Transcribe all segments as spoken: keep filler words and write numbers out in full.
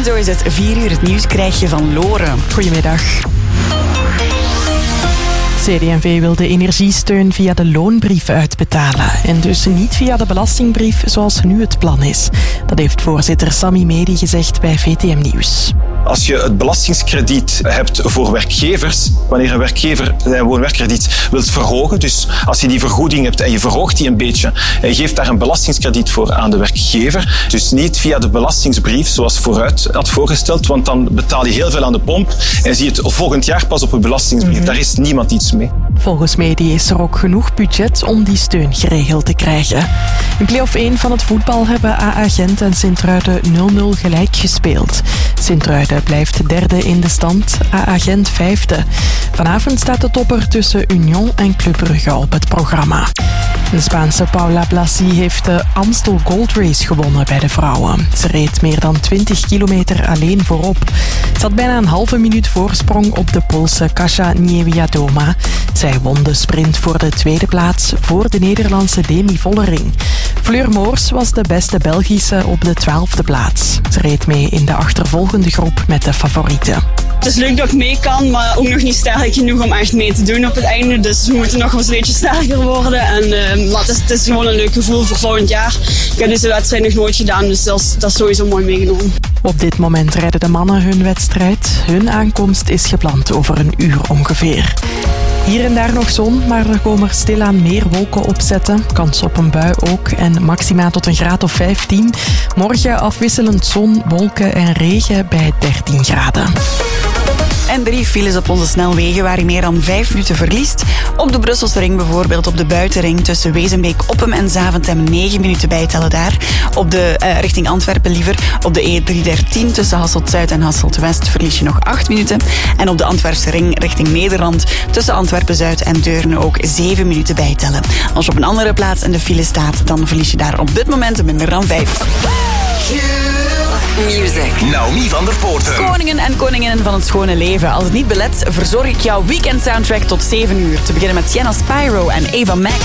zo is het vier uur. Het nieuws krijg je van Lore. Goedemiddag. C D en V wil de energiesteun via de loonbrief uitbetalen en dus niet via de belastingbrief zoals nu het plan is. Dat heeft voorzitter Sami Medi gezegd bij V T M Nieuws. Als je het belastingskrediet hebt voor werkgevers, wanneer een werkgever zijn woon-werkkrediet wilt verhogen, dus als je die vergoeding hebt en je verhoogt die een beetje en je geeft daar een belastingskrediet voor aan de werkgever, dus niet via de belastingsbrief zoals vooruit had voorgesteld, want dan betaal je heel veel aan de pomp en zie je het volgend jaar pas op je belastingsbrief. Mm-hmm. Daar is niemand iets mee. Volgens Medi is er ook genoeg budget om die steun geregeld te krijgen. In play-off één van het voetbal hebben A A Gent en Sint-Truiden nul nul gelijk gespeeld. Sint-Truiden blijft derde in de stand, A A Gent vijfde. Vanavond staat de topper tussen Union en Club Brugge op het programma. De Spaanse Paula Blasi heeft de Amstel Gold Race gewonnen bij de vrouwen. Ze reed meer dan twintig kilometer alleen voorop. Ze had bijna een halve minuut voorsprong op de Poolse Kasia Niewiadoma. Zij won de sprint voor de tweede plaats voor de Nederlandse Demi Vollering. Fleur Moors was de beste Belgische op de twaalfde plaats. Ze reed mee in de achtervolgende groep met de favorieten. Het is leuk dat ik mee kan, maar ook nog niet sterk genoeg om echt mee te doen op het einde. Dus we moeten nog wel een beetje sterker worden. En, uh, maar het is, het is gewoon een leuk gevoel voor volgend jaar. Ik heb deze wedstrijd nog nooit gedaan, dus dat is, dat is sowieso mooi meegenomen. Op dit moment rijden de mannen hun wedstrijd. Hun aankomst is gepland over een uur ongeveer. Hier en daar nog zon, maar er komen er stilaan meer wolken opzetten. Kans op een bui ook en maxima tot een graad of vijftien. Morgen afwisselend zon, wolken en regen bij dertien graden. En drie files op onze snelwegen waar je meer dan vijf minuten verliest. Op de Brusselse ring bijvoorbeeld, op de buitenring tussen Wezenbeek, Oppem en Zaventem negen minuten bijtellen daar. Op de uh, richting Antwerpen liever. Op de E driehonderddertien tussen Hasselt-Zuid en Hasselt-West verlies je nog acht minuten. En op de Antwerpse ring richting Nederland tussen Antwerpen-Zuid en Deurne ook zeven minuten bijtellen. Als je op een andere plaats in de file staat, dan verlies je daar op dit moment minder dan vijf. Music. Naomi van der Poorten. Koningen en koninginnen van het schone leven. Als het niet belet, verzorg ik jouw weekend soundtrack tot zeven uur. Te beginnen met Sienna Spyro en Ava Max.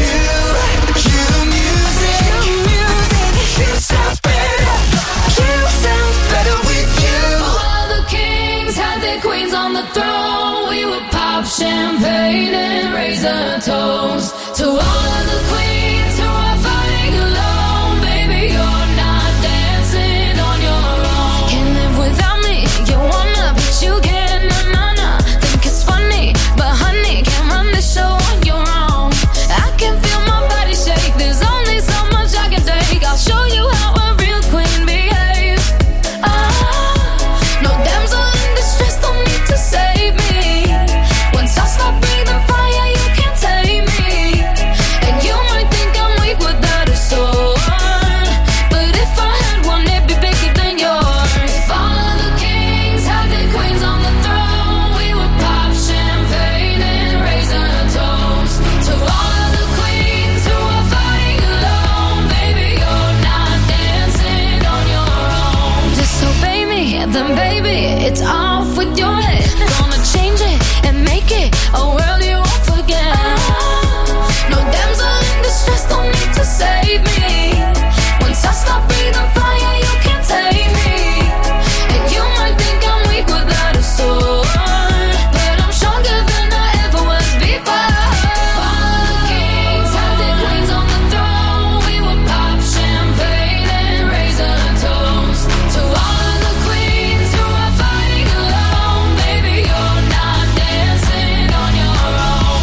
Champagne and raise a toast to all of the queens who are fighting alone. Baby, you're not dancing on your own. Can't live without me, you wanna, but you can't, na na na. Think it's funny, but honey, can't run the show on your own. I can feel my body shake, there's only so much I can take. I'll show you how a real queen behaves. Ah, no damsel in distress, don't need to save me. Once I stop breathing fire, you can't tame me. And you might think I'm weak without a sword, but if I had one, it'd be bigger than yours. If all of the kings had their queens on the throne, we would pop champagne and raise a toast to all of the queens who are fighting alone. Baby, you're not dancing on your own. Disobey me, then baby, it's off with your head. Gonna change it and make it a world you won't forget. No damsel in distress, don't need to save me. Once I stop breathing fire, you can't tame me. And you might think I'm weak without a sword, but I'm stronger than I ever was before. All the kings had their queens on the throne. We would pop champagne and raise a toast to all of the queens who are fighting alone. Baby, you're not dancing on your own.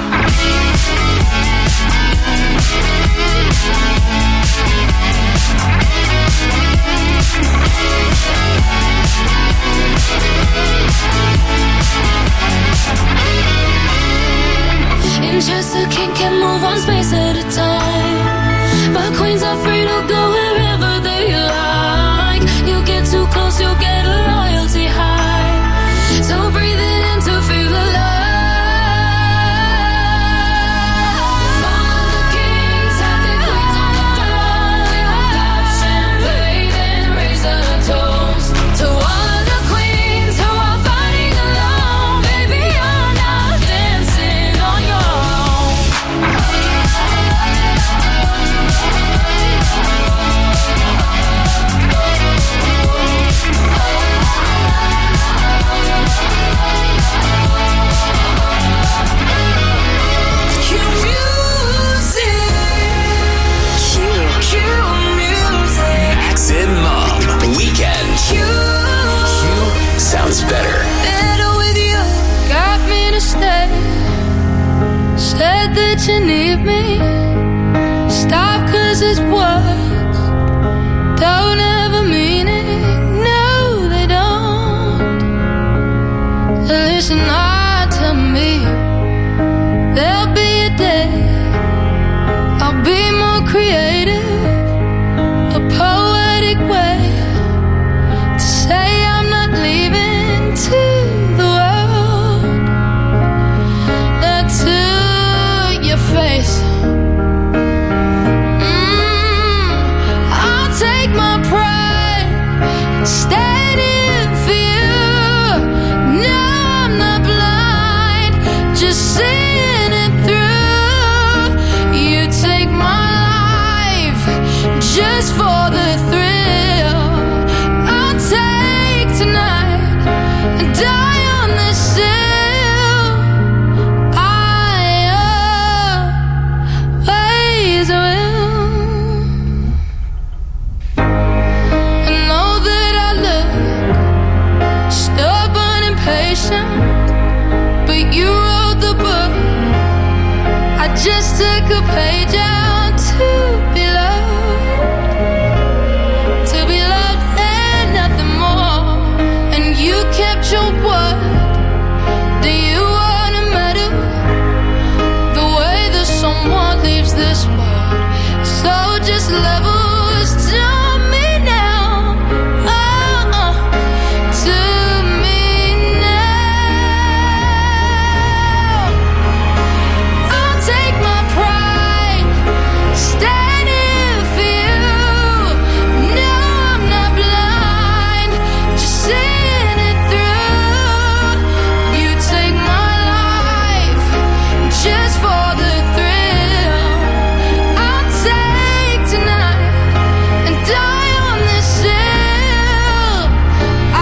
In Chester, king can move one space at a time, but queens are free to go wherever they like. You get too close, you'll get a royalty high. So breathe it in to feel alive. All the kings had their queens on the throne. We would pop champagne and raise a toast to all of the queens who are fighting alone. Baby, you're not dancing on your own. that you need me. Stop, 'cause it's words don't ever mean it. No, they don't. Listen, I tell me there'll be a day I'll be more creative, a poetic way to say I'm not leaving to the world. Not to your face. Mm, I'll take my pride, stand in for you. No, I'm not blind, just seeing it through. You take my life just for the thrill. I'll take tonight and die on this hill. I always will. I know that I look stubborn and patient, but you wrote the book. I just took a page out to be loved, to be loved and nothing more. And you kept your word. Do you want a medal? The way that someone leaves this world. So just levels to me now. Oh, uh, to me now. I'll take my pride, stand in for you. No, I'm not blind, just seeing it through. You take my life just for the thrill. I'll take tonight and die on this hill. I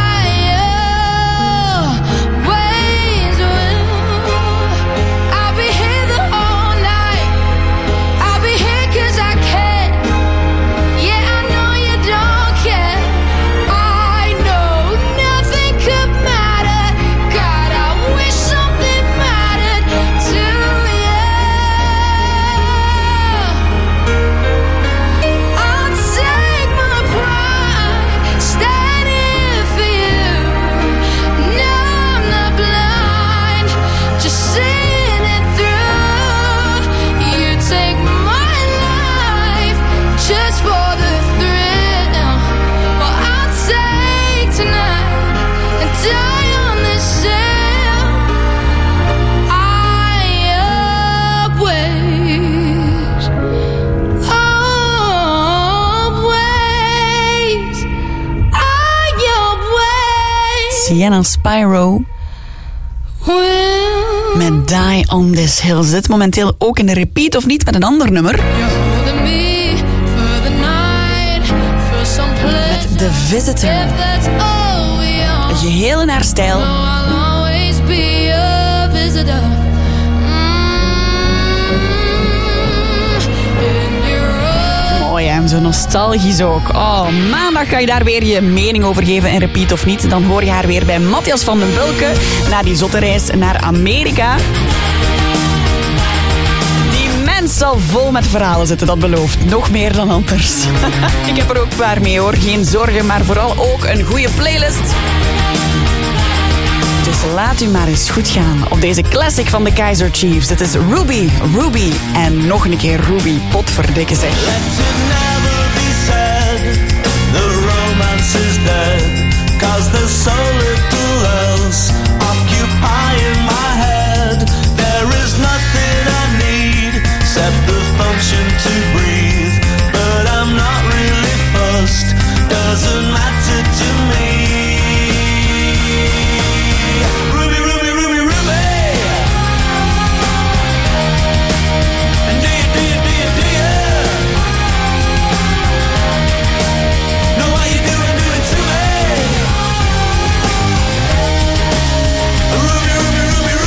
always will. I'll be here the whole night. I'll be here 'cause I can. Yeah, I know you don't care. I know nothing could matter. God, I wish something mattered to you. I'll take my pride, stand in for you. No, I'm not blind, just seeing it through. You take my life just for the thrill. Well, I'll take tonight and die on this hill. I always, always, I always Sienna Spyro will. met Die on This Hill. Zit momenteel ook in de repeat of niet met een ander nummer. You're holding me for the night, for some pleasure. Met The Visitor. If that's all we are. Geheel in haar stijl. I'll always be a visitor. Mm, in your own. Mooi, hè? Zo nostalgisch ook. Oh, maandag ga je daar weer je mening over geven in repeat of niet. Dan hoor je haar weer bij Matthias van den Bulke na die zotte reis naar Amerika. Die mens zal vol met verhalen zitten, dat belooft. Nog meer dan anders. Ik heb er ook een paar mee hoor, geen zorgen, maar vooral ook een goede playlist. Dus laat u maar eens goed gaan op deze classic van de Kaiser Chiefs. Het is Ruby, Ruby en nog een keer Ruby. Potverdikke zeg. Let it never be said, the romance is dead, 'cause there's so little else occupying my head. There is nothing I need except the function to breathe, but I'm not really fussed, doesn't matter to me. Ruby, Ruby, Ruby, Ruby. And do you, do you, do you, do you know what you doing, doing to me? Ruby, Ruby, Ruby,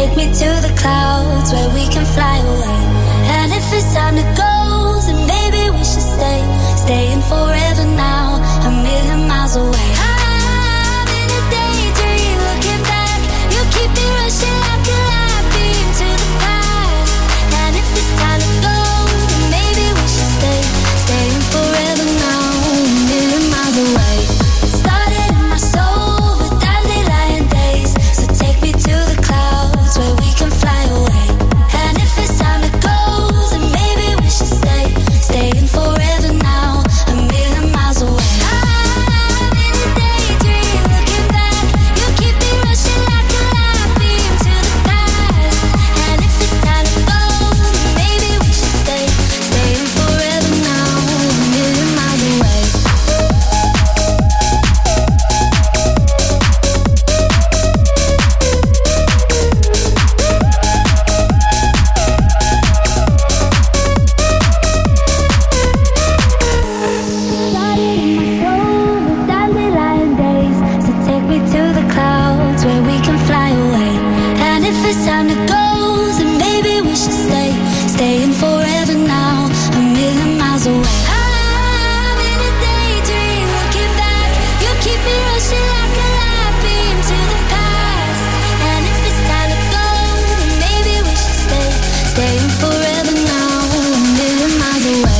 take me to the clouds where we can fly away. And if it's time to go, then maybe we should stay, staying forever now, a million miles away. I'm in a daydream, looking back. You keep me rushing like a light beam to the past. And if it's time to go, then maybe we should stay, staying forever now, a million miles away. It started in my soul with dandelion days, so take me to the clouds where we can fly away. And if it's time to go, then maybe we should stay, staying forever now, a million miles away. I'm in a daydream, looking back. You keep me rushing like a light beam to the past. And if it's time to go, then maybe we should stay, staying forever now, a million miles away. Started in my soul with dandelion days, so take me to the clouds where we can fly away. And if it's time to go, then maybe we should stay, staying forever now, a million miles away. I'm in a daydream, looking back. You keep me rushing like a light beam to the past. And if it's time to go, then maybe we should stay, staying forever now, a million miles away.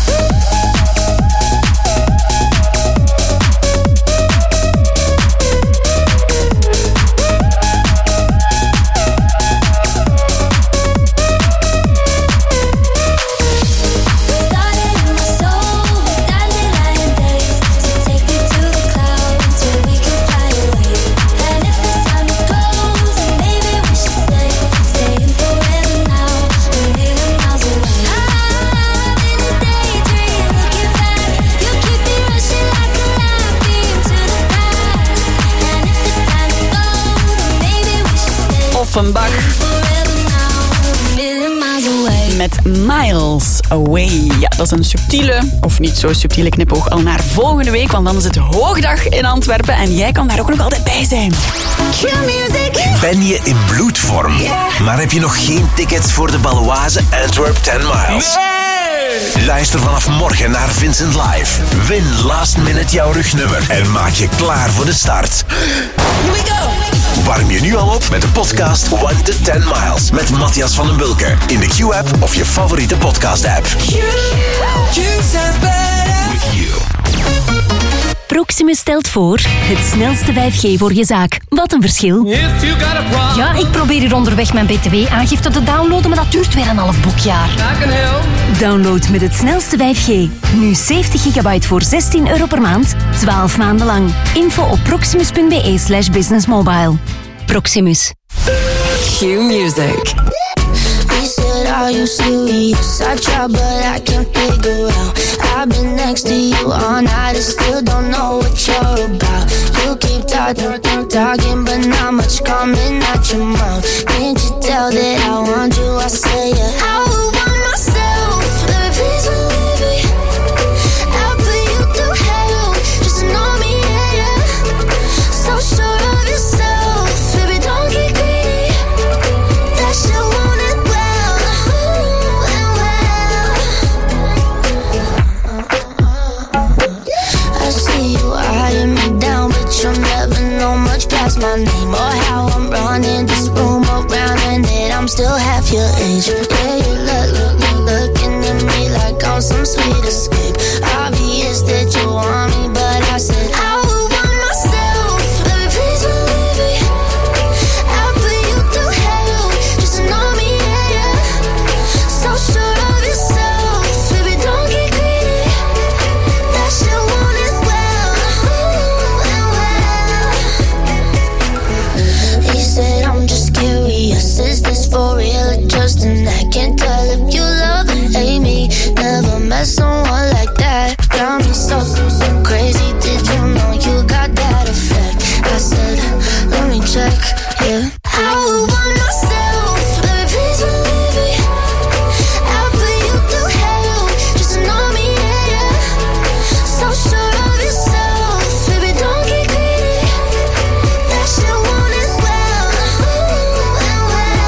Started in my soul with dandelion days, so take me to the clouds where we can fly away. And if it's time to go, then maybe we should stay, staying forever now, a million miles away. I'm in a daydream, looking back. You keep me rushing like a light beam to the past. And if it's time to go, then maybe we should stay, Offenbach forever now, a million miles away. met Miles Away. Ja, dat is een subtiele, of niet zo subtiele knipoog al naar volgende week, want dan is het Hoogdag in Antwerpen en jij kan daar ook nog altijd bij zijn. Ben je in bloedvorm? Maar heb je nog geen tickets voor de Baloise Antwerp ten miles? Luister vanaf morgen naar Vincent Live. Win last minute jouw rugnummer en maak je klaar voor de start. Here we go! Warm je nu al op met de podcast one to ten miles met Matthias van den Bulke in de Q-app of je favoriete podcast-app. With you. Proximus stelt voor het snelste vijf G voor je zaak. Wat een verschil. Ja, ik probeer hier onderweg mijn B T W-aangifte te downloaden, maar dat duurt weer een half boekjaar. Download met het snelste vijf G. Nu zeventig gigabyte voor zestien euro per maand, twaalf maanden lang. Info op proximus.be slash businessmobile. Proximus. Q-Music. He said, are you serious? I try, but I can't figure out. I've been next to you all night and still don't know what you're about. You keep talking, talking, but not much coming out your mouth. Can't you tell that I want you? I say, yeah, I would want myself. Baby, please believe me. I'll put you through hell. Just know me, yeah, yeah. So sure of yourself. Baby, don't get greedy. That shit won't end well. Ooh, and well. I see you eyeing me down, but you'll never know much past my name or how I'm running this room around, and that I'm still half your age. Yeah, you look, look, look, looking at me like I'm some sweet escape. Obvious that you want me, but I said I would want myself. Baby, please believe me. I'll put you through hell. Just know me, yeah, yeah. So sure of yourself. Baby, don't get greedy. That shit won't end well. Ooh, and well. He said, I'm just curious. Is this for real or just an act? Can't tell if you love or hate me. Never met someone like that. Got me so, so crazy. Did you know you got that effect? I said, let me check, yeah. I would want myself. Baby, please believe me. I'll put you through hell. Just know me, yeah, yeah. So sure of yourself. Baby, don't get greedy. That shit won't end well. Ooh, and well.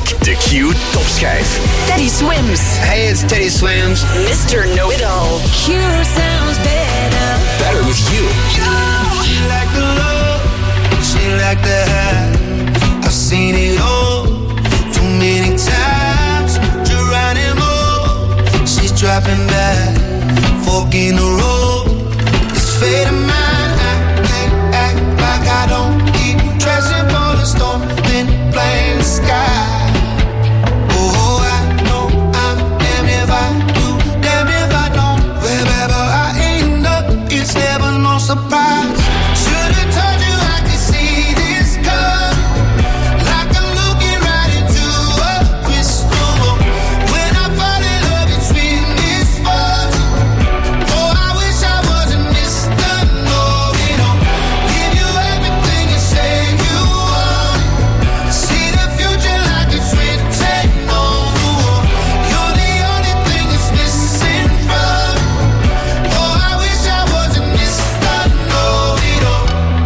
week. De Q topschijf. Teddy Swims. Hey, it's Teddy Swims. mister Know-It-All. Q sounds better. Better with you. She like the love, she like the high. I've seen it all too many times. Geronimo, she's dropping back, fork in the road. It's fate of mine. I can't act like I don't keep dressing for the storm, then playing the sky. Oh, I know I'm damned if I do, damned if I don't. Wherever I end up, it's never no surprise. Should've told you I could see this come, like I'm looking right into a crystal ball. When I fall in love, it's with misfortune. Oh, I wish I wasn't Mister Know-It-All. Give you everything you say you want. See the future like it's written on the wall. You're the only thing that's missing from me. Oh, I wish I wasn't Mister Know-It-All.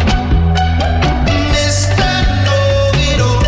Mister Know-It-All.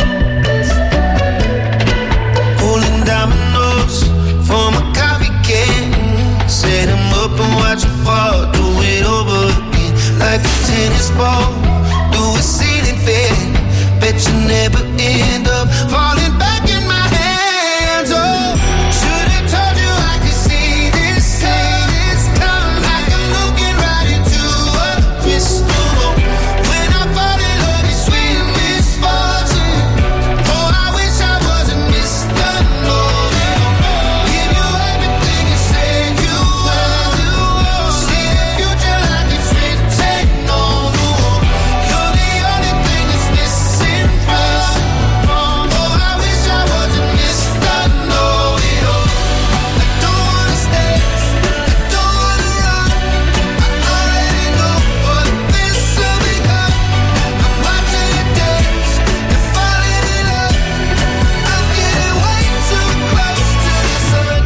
Pulling dominoes for my coffee can. Set 'em up and watch 'em fall. Do it over again like a tennis ball. Do a ceiling fan. Bet you never end up falling back in my hands. Oh, should've told you I could see this come, like I'm looking right into a crystal ball. When I fall in love, it's sweet misfortune. Oh, I wish I wasn't Mister Know-It-All. Give you everything you say you want. See the future like it's written on the wall. You're the only thing that's missing from me. Oh, I wish I wasn't Mister Know-It-All. I don't wanna stay, I don't wanna run. I already know what this will become. I'm watching it dance and falling in love. I'm getting way too close to the sun.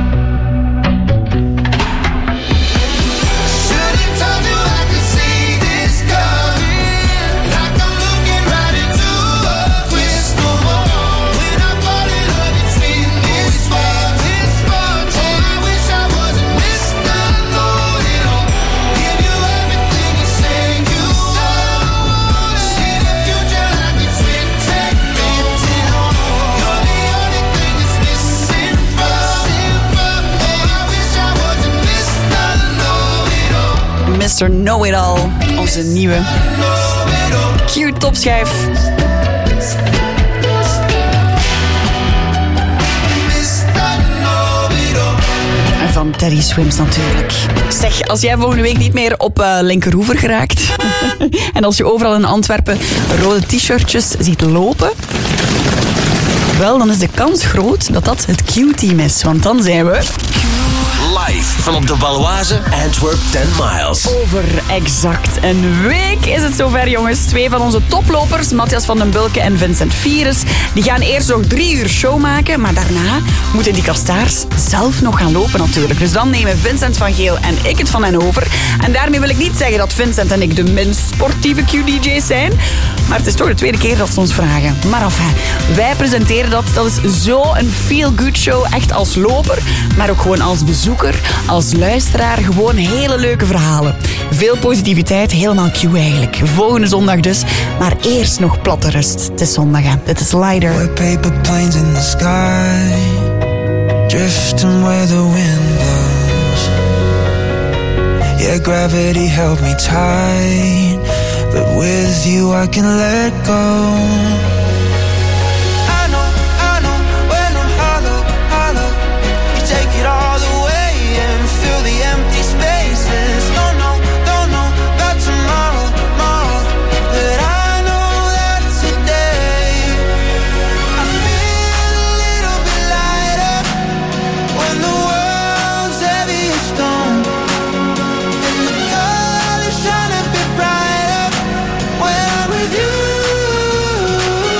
Should've told you I could see this coming, like I'm looking right into a crystal ball. When I fall in love, it's with misfortune. Oh, I wish I wasn't Mister Know-It-All. Give you everything you say you want. See the future like it's written on the wall. You're the only thing that's missing from me. Oh, I wish I wasn't Mister Know-It-All. mister Know-It-All. Onze nieuwe Q topschijf. En van Teddy Swims natuurlijk. Zeg, als jij volgende week niet meer op uh, Linkeroever geraakt en als je overal in Antwerpen rode t-shirtjes ziet lopen, wel, dan is de kans groot dat dat het Q-team is. Want dan zijn we Live van op de Baloise Antwerp ten miles. over exact een week is het zover, jongens. Twee van onze toplopers, Matthias van den Bulke en Vincent Vieres, die gaan eerst nog drie uur show maken, maar daarna moeten die kastaars zelf nog gaan lopen natuurlijk. Dus dan nemen Vincent van Geel en ik het van hen over. En daarmee wil ik niet zeggen dat Vincent en ik de minst sportieve Q-D J's zijn, maar het is toch de tweede keer dat ze ons vragen. Maar enfin, wij presenteren dat. Dat is zo'n feel-good show, echt als loper, maar ook gewoon als bezoeker, als luisteraar. Gewoon hele leuke verhalen. Veel positiviteit, helemaal Q eigenlijk. Volgende zondag dus, maar eerst nog platte rust. Het is zondag, hè. Dit is Lighter. We're paper planes in the sky, drifting where the wind blows. Yeah, gravity held me tight, but with you I can let go. I know, I know, when I'm hollow, hollow, you take it all away and fill the empty spaces. Don't know, don't know about tomorrow, tomorrow, but I know that today I feel a little bit lighter when the world's heavy as stone, and the colors shine a bit brighter when I'm with you.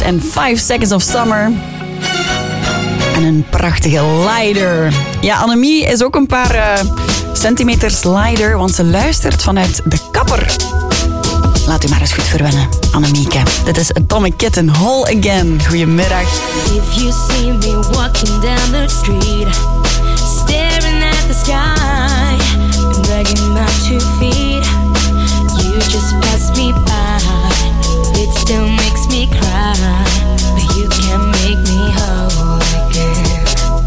en Five Seconds of Summer. En een prachtige Lighter. Ja, Annemie is ook een paar uh, centimeters lighter, want ze luistert vanuit de kapper. Laat u maar eens goed verwennen, Annemieke. Dit is Atomic Kitten, Whole Again. Goedemiddag. If you see me walking down the street, staring at the sky, and dragging my two feet, you just pass me by. It still makes me cry, but you can make me whole again.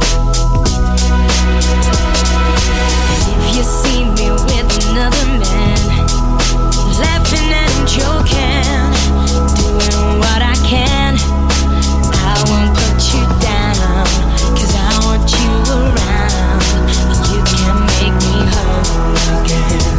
And if you see me with another man, laughing and joking, doing what I can, I won't put you down, 'cause I want you around, and you can make me whole again.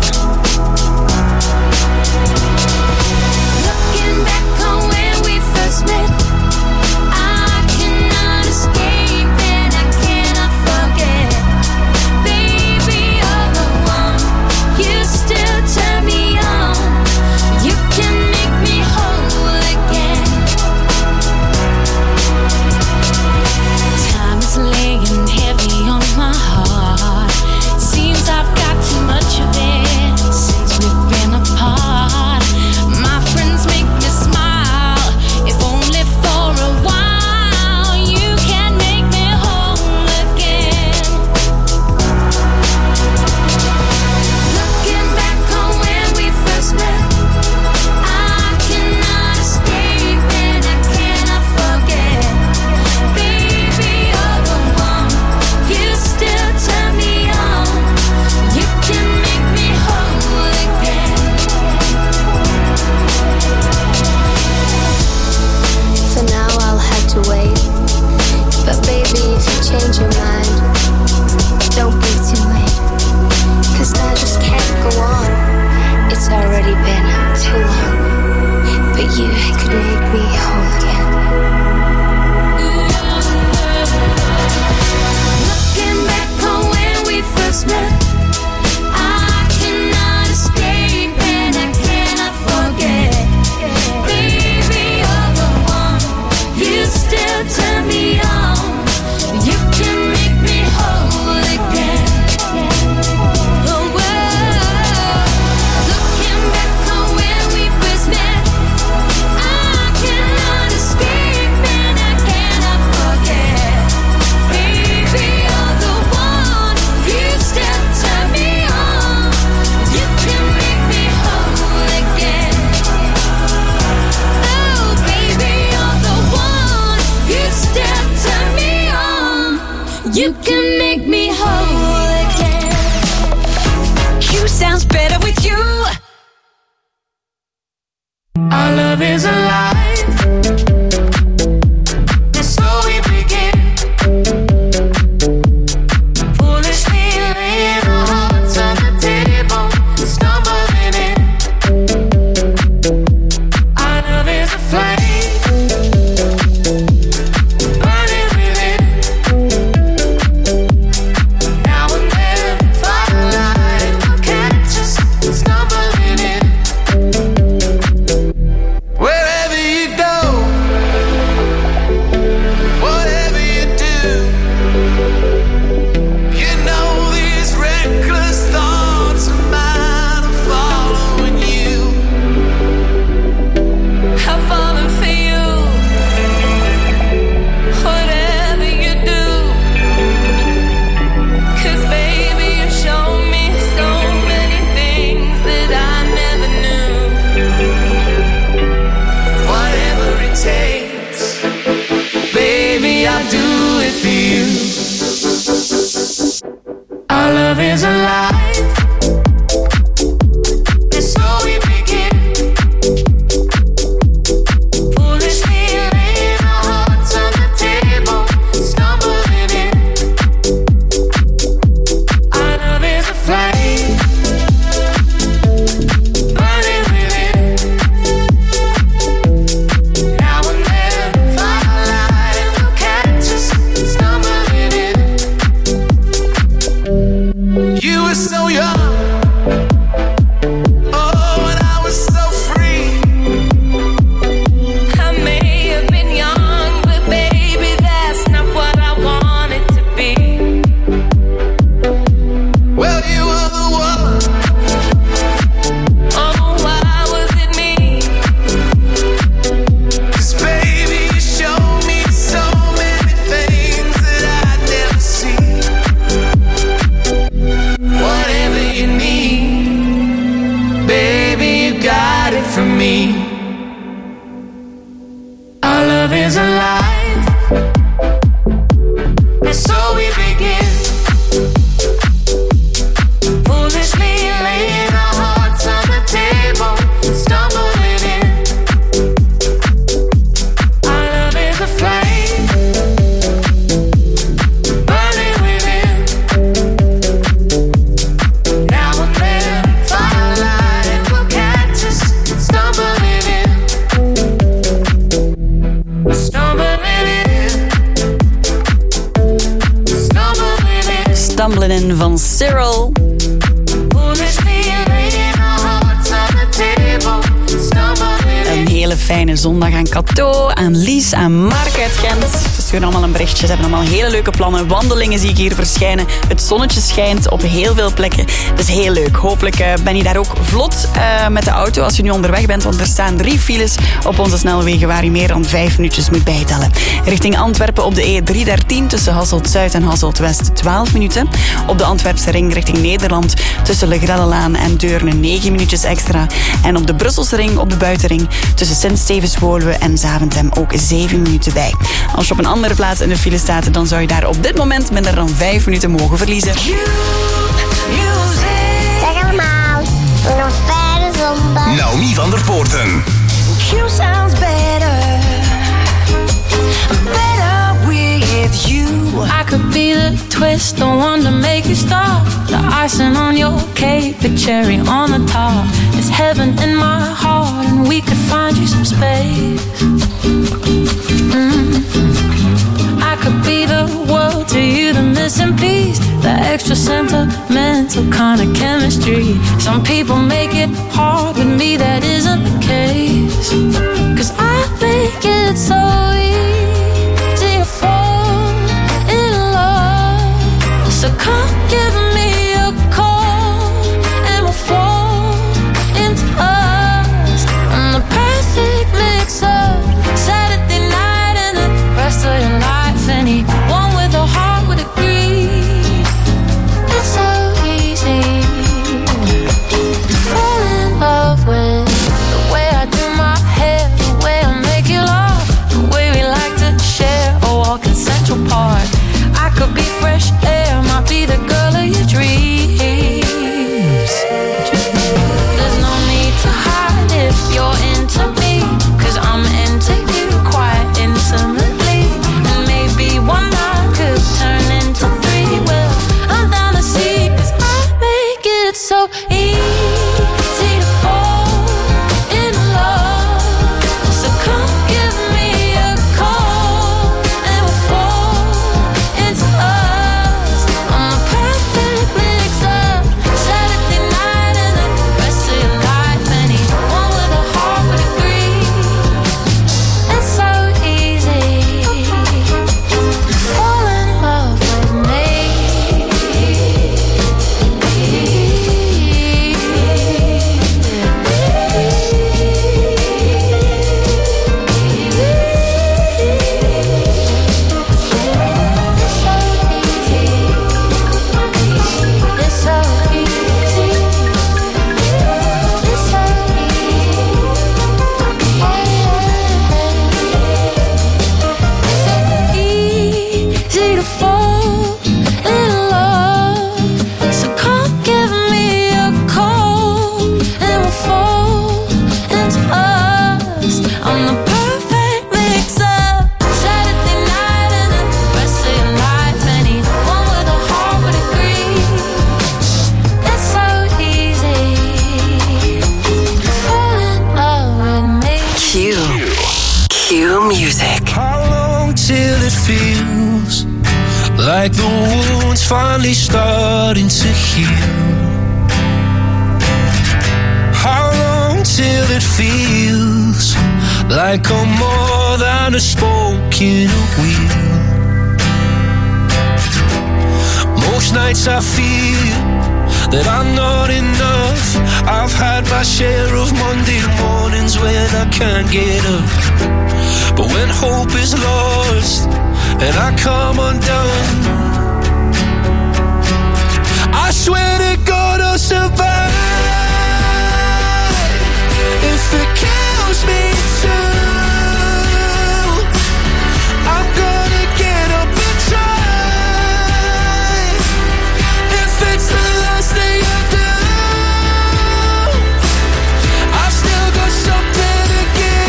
Looking back on when we first met, I cannot escape and I cannot forget. Baby, you're the one, you still turn me on, you can make me whole again. Time is laying heavy on my heart, seems I've got too much of it since we've been apart. My friends make me smile, if only for a while. You can make me whole again. Looking back on when we first met, I cannot escape and I cannot forget. Baby, you're the one, you still turn me on, you can make me whole again. For now I'll have to wait, but baby, if you change your mind, don't be too late, 'cause I just can't go on. It's already been too long, but you could make me whole again. Looking back on when we first met, I cannot escape and I cannot forget. Baby, you're the one, you still turn me on, you can make me whole again. Oh, well, looking back on when we first met, I cannot escape and I cannot forget. Baby, you're the one, you still turn me on, you can make me whole again. Oh, baby, you're the one, you still turn me on, you can make me whole again. You sounds better with you. Our love is alive, and so we begin. Foolishly laying our hearts on the table, stumbling in. Our love is a flame, burning within. Now and then, firelight will catch us, stumbling in. Wherever you go, whatever you do, you know these reckless thoughts of mine are following you. I'm falling for you, whatever you do, 'cause baby, you show me so many things that I never knew. Whatever it takes, baby, I'll do it for you. Our love is alive, and so we begin. Foolishly laying our hearts on the table, stumbling in. Our love is a flame, burning within. Now and then, firelight will catch us, stumbling in. You were so young, Fallen In van Cyril. Een hele fijne zondag aan Cato, aan Lies, aan Mark uit Gent. Ze sturen allemaal een berichtje. Ze hebben allemaal hele leuke plannen. Wandelingen zie ik hier verschijnen. Het zonnetje schijnt op heel veel plekken. Dat is heel leuk. Hopelijk uh, ben je daar ook vlot uh, met de auto als je nu onderweg bent. Want er staan drie files op onze snelwegen waar je meer dan vijf minuutjes moet bijtellen. Richting Antwerpen op de E driehonderddertien tussen Hasselt-Zuid en Hasselt-West twaalf minuten. Op de Antwerpse ring richting Nederland tussen Le Grellelaan en Deurne negen minuutjes extra. En op de Brusselse ring op de buitenring tussen Sint-Stevens-Woluwe en Zaventem ook zeven minuten bij. Als je op een andere plaats in de file staat, dan zou je daar op dit moment minder dan vijf minuten mogen verliezen. Dag allemaal, nog fijne zondag. Naomi van der Poorten. Q sounds better, better with you. I could be the twist, the one to make you stop. The icing on your cake, the cherry on the top. It's heaven in my heart, and we could find you some space. Mm. I could be the world to you, the missing piece, the extra sentimental kind of chemistry. Some people make it hard, with me that isn't the case. 'Cause I make it so easy to fall in love. So come give me a call and we'll fall into us. I'm the perfect mix-up, Saturday night and the rest of your life. Anyone with a heart would agree. It's so easy to fall in love with the way I do my hair, the way I make you laugh, the way we like to share a walk in Central Park. I could be fresh air, might be the girl of your dreams. There's no need to hide if you're into me, 'cause I'm into you quite intimately. And maybe one night could turn into three. Well, I'm down to see, 'cause I make it so easy to fall in love. So come give me a call and we'll fall into us. I'm the perfect mix-up, Saturday night and the rest of your life. Anyone with a heart would agree. It's so easy to fall in love with me. It's so easy. It's so easy to fall in love. So come give me a call and we'll fall into us. I'm the perfect mix-up, Saturday night and the rest of your life. Anyone with a heart would agree. It's so easy to fall in love with me. Q. Q music. How long till it feels like the wound's finally starting to heal? How long till it feels like I'm more than a spoke in a wheel? Most nights I feel that I'm not enough. I've had my share of Monday mornings when I can't get up. But when hope is lost and I come undone, I swear to God I'll survive. If it kills me too, I'm gonna get up and try. If it's the last thing I do, I've still got something to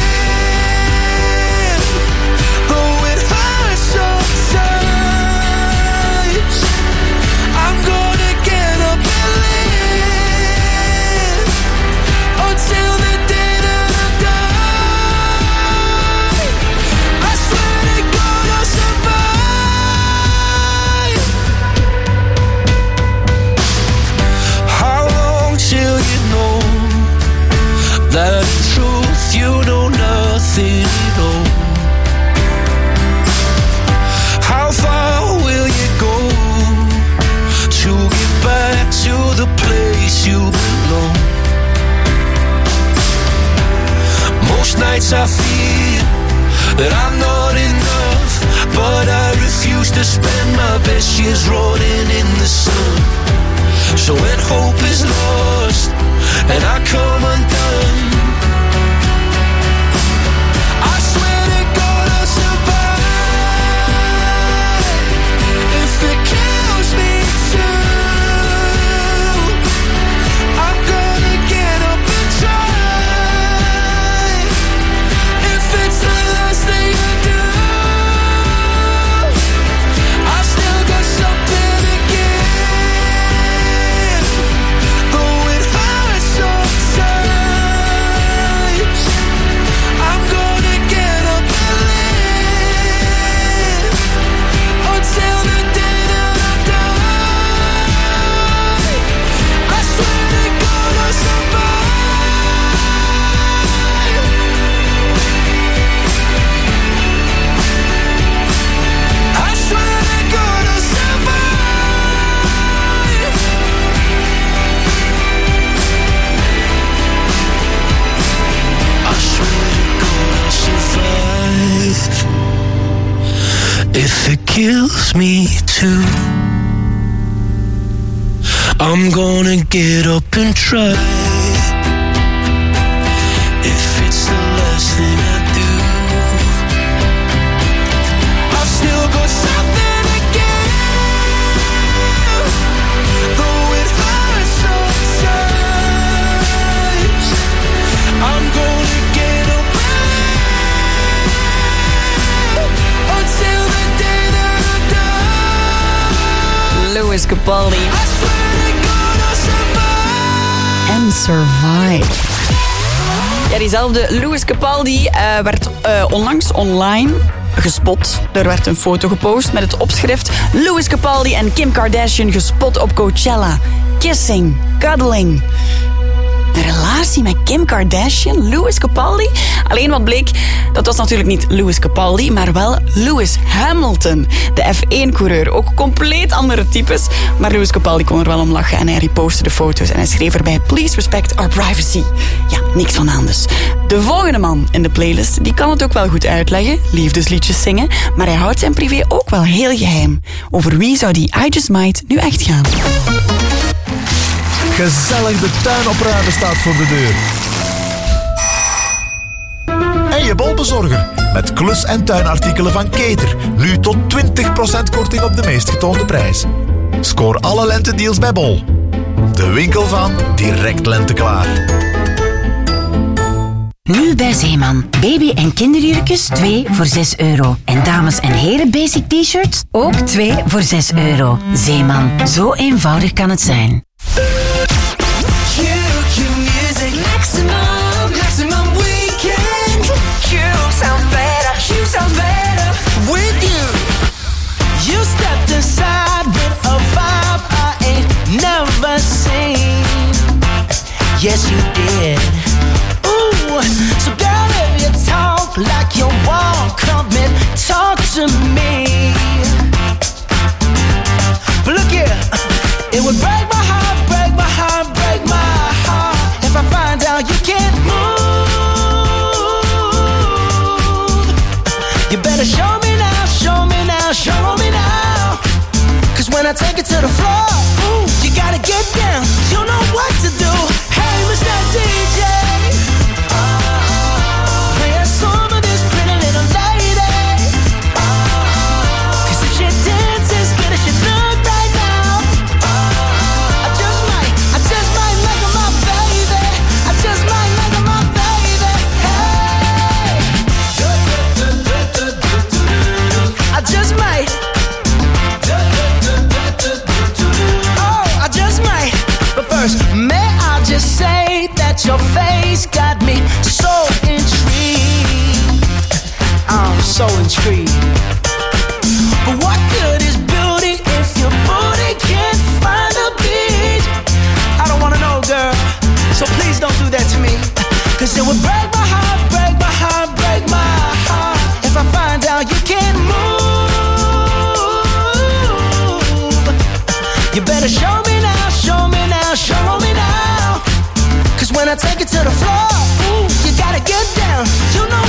give. Though it hurts sometimes, I'm gonna get up Sometimes I feel that I'm not enough, but I refuse to spend my best years rotting in the sun. So when hope is lost and I come undone, I swear to God I'll survive. If it kills me too, I'm gonna get up and try. If it's the last thing I do, I've still got something to give. Though it hurts sometimes, I'm gonna get up and live until the day that I die. I swear to God I'll survive. I swear to God I'll survive. I swear to God I'll survive. If it kills me too, I'm gonna get up and try. If it's the last thing I do, I've still got something to give. Though it hurts sometimes, I'm gonna get up and live until the day that I die. Louis Capaldi I swear to God I'll survive. en Survive. Ja, diezelfde Louis Capaldi uh, werd uh, onlangs online gespot. Er werd een foto gepost met het opschrift Louis Capaldi en Kim Kardashian gespot op Coachella. Kissing, cuddling. Een relatie met Kim Kardashian, Louis Capaldi? Alleen wat bleek, dat was natuurlijk niet Louis Capaldi, maar wel Lewis Hamilton, de F één coureur. Ook compleet andere types, maar Louis Capaldi kon er wel om lachen en hij repostte de foto's en hij schreef erbij: Please respect our privacy. Ja, niks van aan dus. De volgende man in de playlist, die kan het ook wel goed uitleggen, liefdesliedjes zingen, maar hij houdt zijn privé ook wel heel geheim. Over wie zou die I Just Might nu echt gaan? Gezellig, de tuin opruimen staat voor de deur. En je bolbezorger. Met klus- en tuinartikelen van Keter. Nu tot twintig procent korting op de meest getoonde prijs. Scoor alle lentedeals bij Bol. De winkel van direct lenteklaar. Nu bij Zeeman. Baby- en kinderjurkjes twee voor zes euro. En dames- en heren basic t-shirts ook twee voor zes euro. Zeeman. Zo eenvoudig kan het zijn. Q, Q music, maximum, maximum weekend. Q sounds better, Q sounds better with you. You stepped inside with a vibe I ain't never seen. Yes, you did. Ooh, so girl, if you talk like you walk, come and talk to me. But look here, it would break my heart, break my heart, break my heart if I find out you can't move. You better show me now, show me now, show me now. Cause when I take it to the floor, ooh, you gotta get down, you know what to do. Hey, Mister D J, play a song of this pretty little lady. Cause if she dances good as she look right now, I just might, I just might make her my baby. I just might make her my baby. Hey, I just might. Oh, I just might. But first, may I just say that your face got me so intrigued. I'm so intrigued. But what good is beauty if your booty can't find a beat? I don't wanna know, girl, so please don't do that to me. Cause it would break my heart, break my heart, break my heart if I find out you can't move. You better show me now, show me now, show me now. Cause when I take it to the floor, ooh, you gotta get down, you know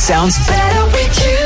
sounds better with you.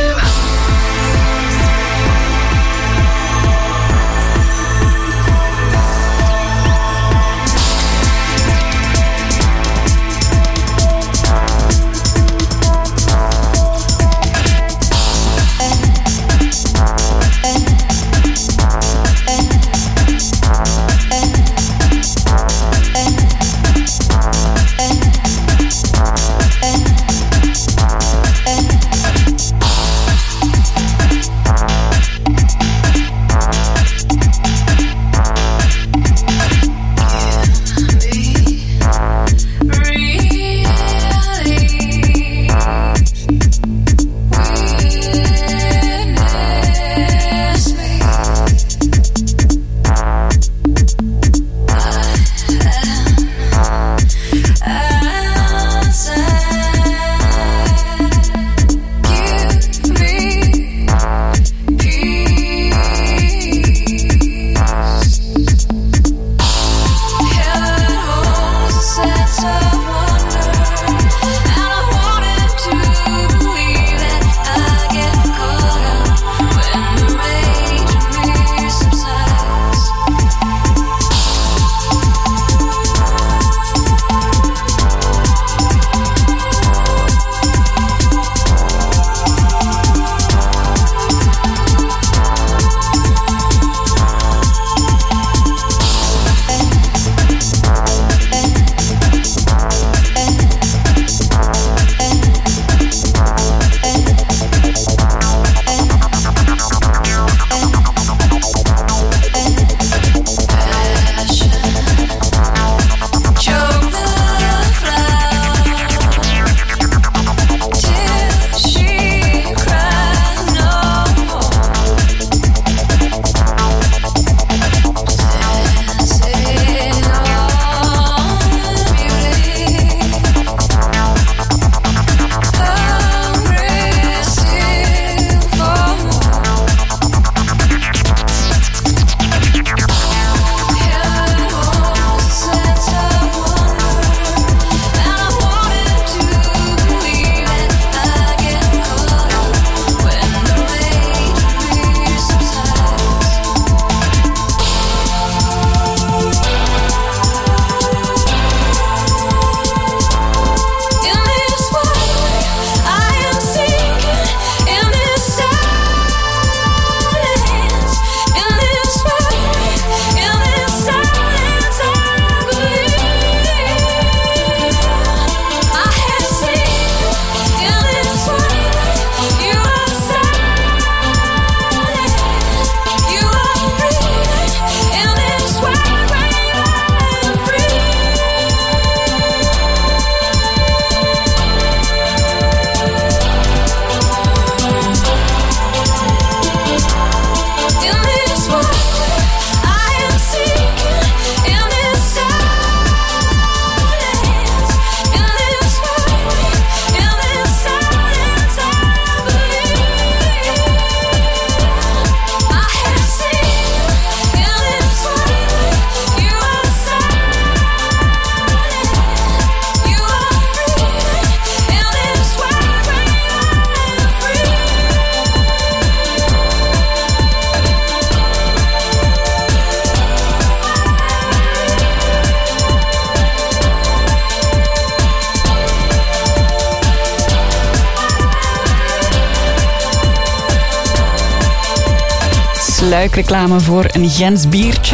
Sluikreclame voor een Gens biertje.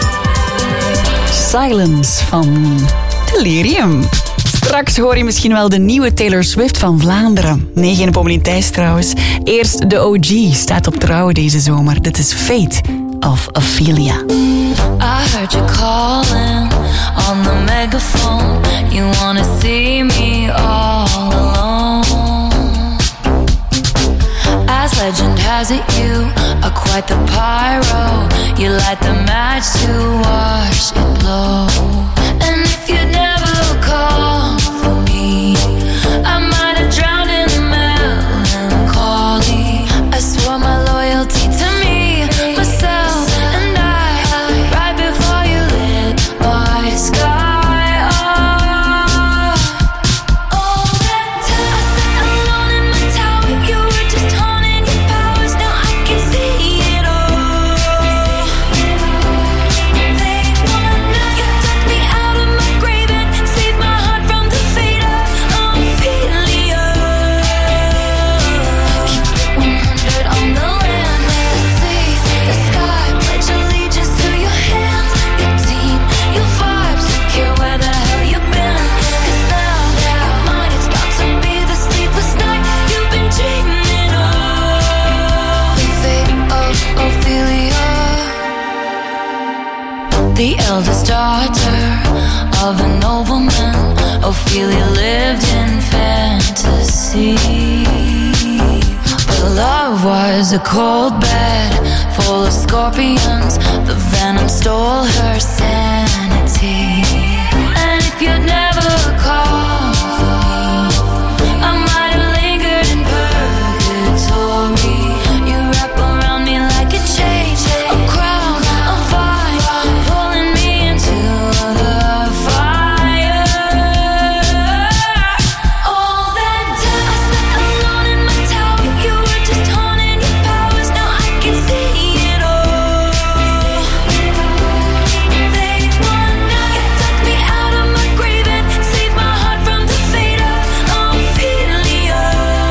Silence van Delirium. Straks hoor je misschien wel de nieuwe Taylor Swift van Vlaanderen. Nee, geen Pommelien Thijs trouwens. Eerst de O G staat op trouwen deze zomer. Dit is Fate of Ophelia. I heard you calling on the megaphone. You wanna see me all alone. As legend has it, you are quite the pyro. You light the match to watch it blow. And if you never call for me, I might have drowned in melancholy. I swore my loyalty to me, myself, and I, right before you lit my sky up. All that time I sat alone in my daughter of a nobleman. Ophelia lived in fantasy, but love was a cold bed full of scorpions. The venom stole her sanity. And if you'd never called for me, I might have lingered in purgatory. You wrap around me like a chain, a crown, a vine, pulling me into the fire. All that time I sat alone in my tower. You were just honing your powers. Now I can see it all. They won. You dug me out of my grave and saved my heart from the fate of Ophelia.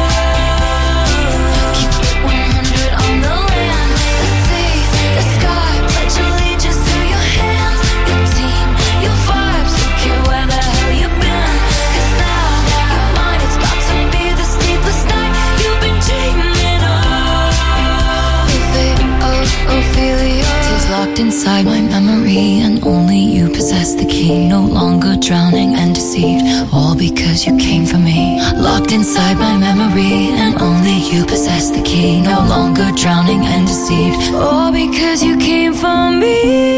Keep one hundred on the land, the sea, the sky. Pledge allegiance to your hands, your team, your vibes. Don't care where the hell you've been, 'cause now you're mine. It's about to be the sleepless night you've been dreaming of. The fate of Ophelia is locked inside my memory, and only you possess the key. No longer drowning and deceived, all because you came for me. Locked inside my memory, and only you possess the key. No longer drowning and deceived, all because you came for me.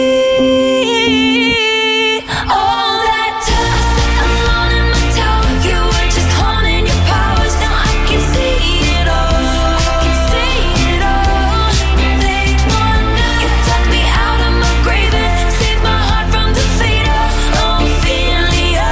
All that time I sat alone in my tower. You were just honing your powers. Now I can see it all. I can see it all. They won. You dug me out of my grave and saved my heart from the fate of Ophelia.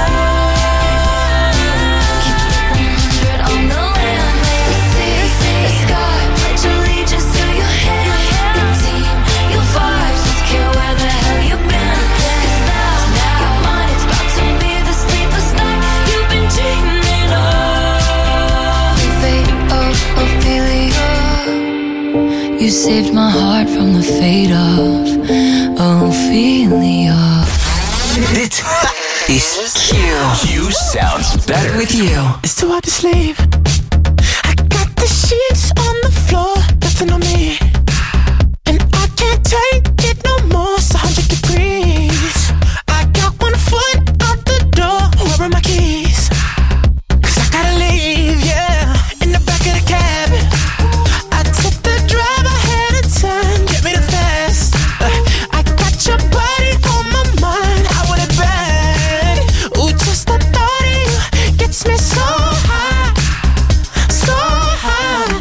Keep one hundred on the land, the sea, the sky. Pledge allegiance to your hand, your team, your vibes. Don't care where the hell you've been, 'cause now you're mine. It's about to be the sleepless night you've been dreaming of. The fate of Ophelia. You saved my heart from the fate of Ophelia. Dit is Q. Q sounds better with you. It's too hard to sleep. I got the sheets on the floor, nothing on me. And I can't take it no more, it's one hundred degrees. I got one foot out the door, where are my keys? 'Cause I gotta leave, yeah, in the back of the cab. I took the drive ahead of time, get me the fast. Uh, I got your body on my mind, I want it bad. Ooh, just the thought of you gets me so high, so high.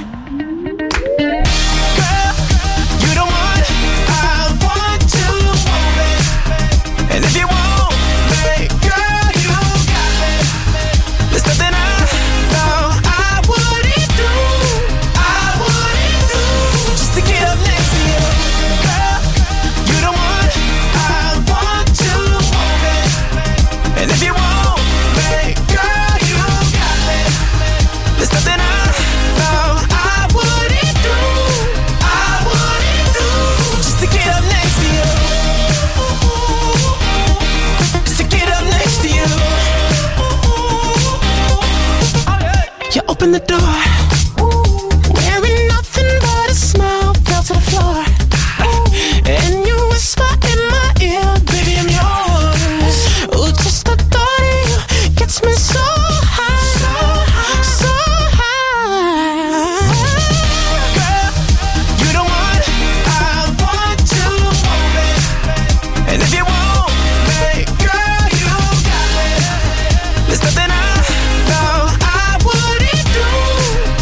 Girl, you the one I want to want it. And if you want me, girl, you got me. There's nothing I know I wouldn't do, I wouldn't do, just to get up next to you. Girl, you the one I want to want it. And if you want me, girl, you got me. There's nothing I know I wouldn't do, I wouldn't do, just to get up next to you. Just to get up next to you. You open the door, wearing nothing but a smile, fell to the floor. And you whisper in my ear, baby, I'm yours. Ooh, just the thought of you gets me so high, so high. Girl, you the one I want to want it. And if you want me, girl, you got me. There's nothing I know I wouldn't do,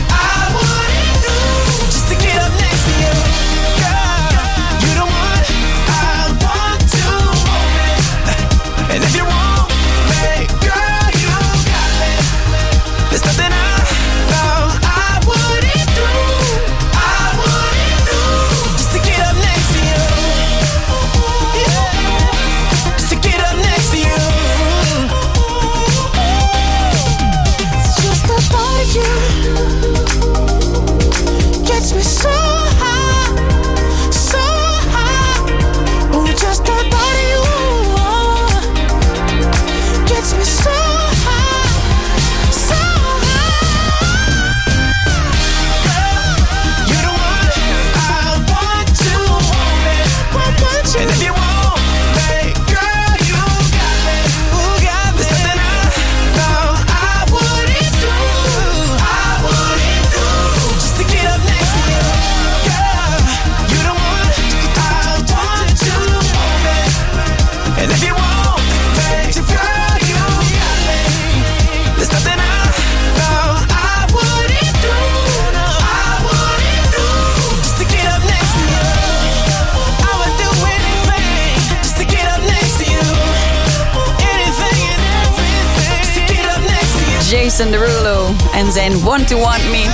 Jason Derulo en zijn Want to Want Me.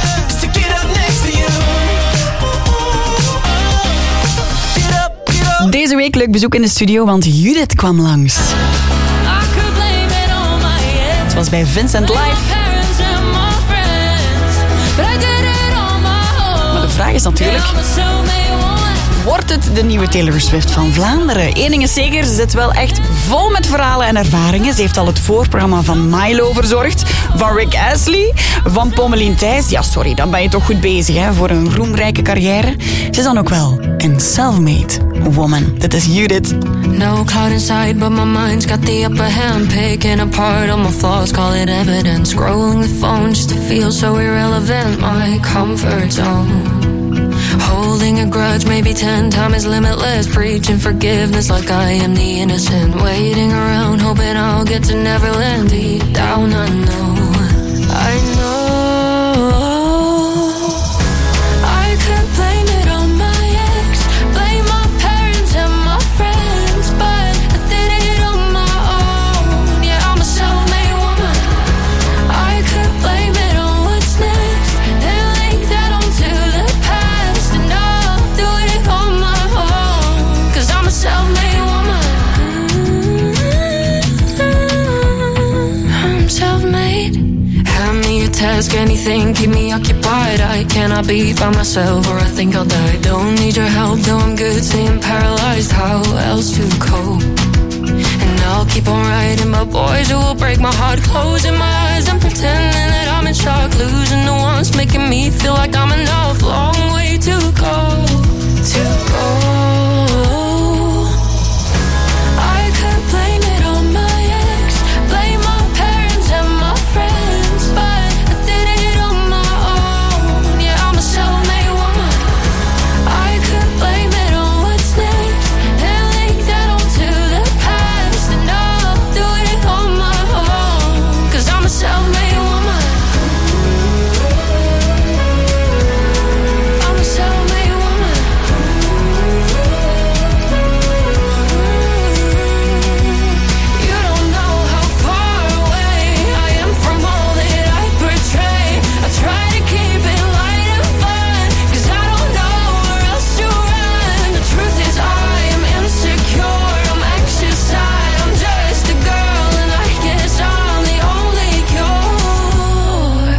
Deze week leuk bezoek in de studio, want Judith kwam langs. Het was bij Vincent Live. Maar de vraag is natuurlijk... Wordt het de nieuwe Taylor Swift van Vlaanderen? Eén ding is zeker, ze zit wel echt vol met verhalen en ervaringen. Ze heeft al het voorprogramma van Milo verzorgd, van Rick Astley, van Pommelien Thijs. Ja, sorry, dan ben je toch goed bezig hè, voor een roemrijke carrière. Ze is dan ook wel een self-made woman. Dit is Judith. No cloud inside, but my mind's got the upper hand. Picking apart all my flaws, call it evidence. Scrolling the phone just to feel so irrelevant. My comfort zone. Holding a grudge, maybe ten times limitless. Preaching forgiveness like I am the innocent. Waiting around, hoping I'll get to Neverland. Deep down I know, I know I could blame it on my ex, blame my parents and my friends, but I did it on my own. Yeah, I'm a self-made woman. I could blame it on what's next, then link that onto the past, and I'll do it on my own, cause I'm a self-made woman. I'm self-made. Hand me a task, anything, keep me occupied. I cannot be by myself or I think I'll die. Don't need your help, though I'm good, staying paralyzed. How else to cope? And I'll keep on writing about boys who will break my heart, closing my eyes and pretending that I'm in shock, losing the ones making me feel like I'm enough. Long way to go, to go. I could blame it on my ex, blame my parents and my friends, but I did it on my own. Yeah, I'm a self-made woman. I could blame it on what's next, then link that onto the past, and I'll do it on my own, cause I'm a self-made woman. I'm a self-made woman. You don't know how far away I am from all that I portray. I try to keep it light and fun, cause I don't know where else to run. The truth is I am insecure, I'm anxious, I am just a girl, and I guess I'm the only cure.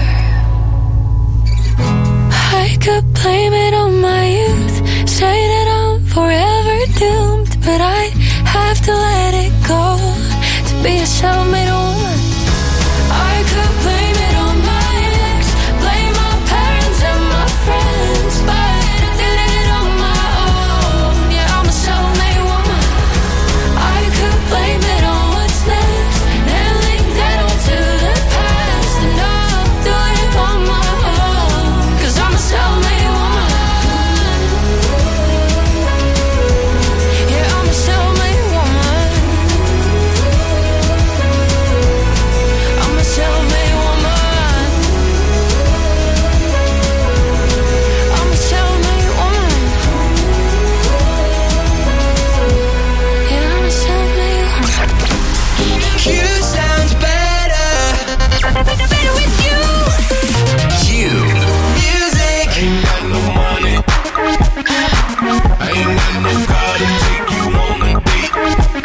I could blame it on my youth, say that I'm forever doomed, but I have to let it go to be a self-made woman. I could blame it on my ex, blame my parents and my friends, but I did it on my own. Yeah, I'm a self-made woman. I could blame it on what's next, then link that onto the past, and I'll do it on my own, cause I'm a self-made woman. Yeah, I'm a self-made woman. I'm a self-made woman. I'm a self-made woman. Yeah, I'm a self-made woman. Q sounds better. Better with you. Q Music. Ain't got no money. I ain't got no car to take you on a date.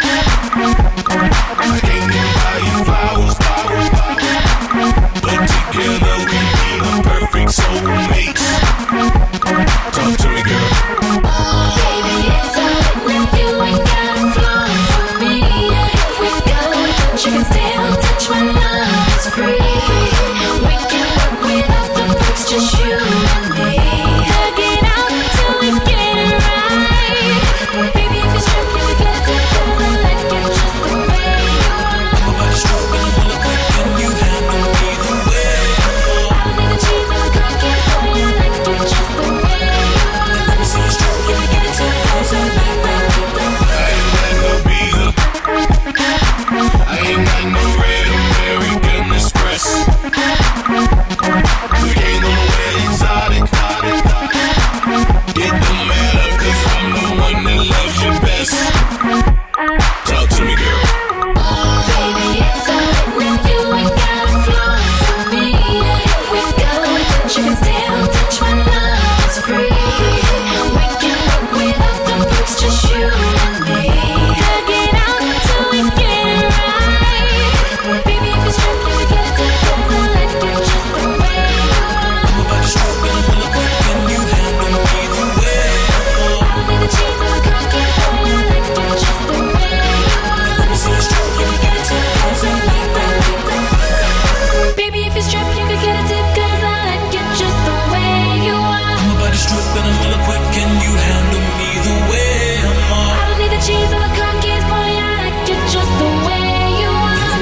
I can't even buy you flowers, flowers, flowers. But together we be the perfect soulmates. Talk to me, girl. Baby, it's alright with you, ain't got a flaw for me. If we go, but you can still touch my love, it's free. We can work without the books, just you and me. Hug it out till we get it right. Baby, if it's true, you get it, cause I like you just the way you are. I'm about to stroke when you wanna quick and you happen either way. I don't need the cheese and the cocky, boy, I like you just the way you are. Let me see you stroke when you get it to the close up, baby. I ain't got no visa. I ain't got no red American.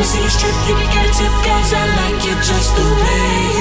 see you strip, you can get a tip, cause I like you just the way